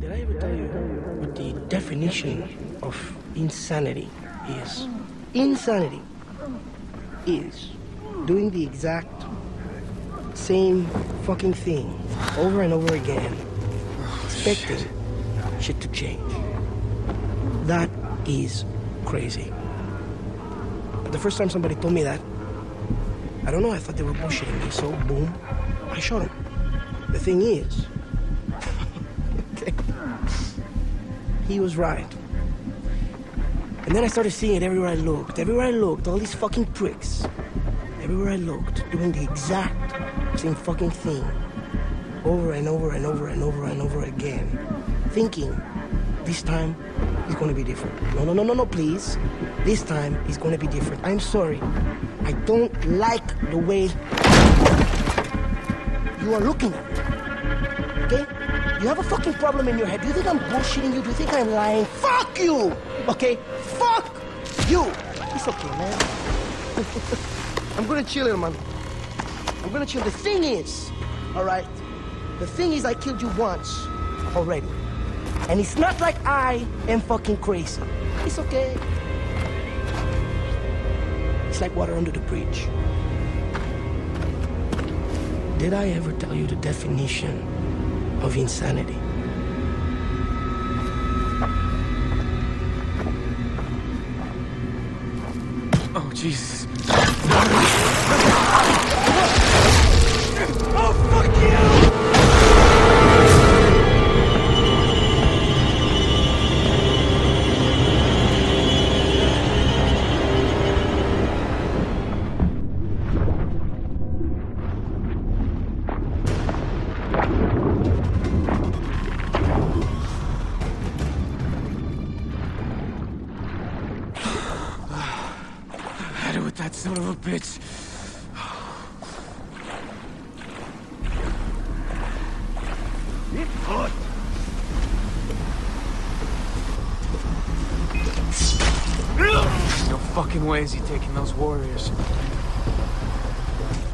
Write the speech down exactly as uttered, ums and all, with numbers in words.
Did I ever tell you what the definition of insanity is? Insanity is doing the exact same fucking thing over and over again, expecting shit to change. That is crazy. But the first time somebody told me that, I don't know, I thought they were bullshitting me, so boom, I shot him. The thing is, okay, he was right. And then I started seeing it everywhere I looked. Everywhere I looked, all these fucking pricks. Everywhere I looked, doing the exact same fucking thing. Over and over and over and over and over again. Thinking, this time, it's gonna be different. No, no, no, no, no, please. This time, it's gonna be different. I'm sorry. I don't like the way you are looking at me. Okay? You have a fucking problem in your head. Do you think I'm bullshitting you? Do you think I'm lying? Fuck you! Okay? Fuck you! It's okay, man. I'm gonna chill here, man. I'm gonna chill. The thing is, alright? The thing is, I killed you once already. And it's not like I am fucking crazy. It's okay. It's like water under the bridge. Did I ever tell you the definition of insanity? Oh, Jesus. Oh, fuck you! That son of a bitch. No fucking way is he taking those warriors.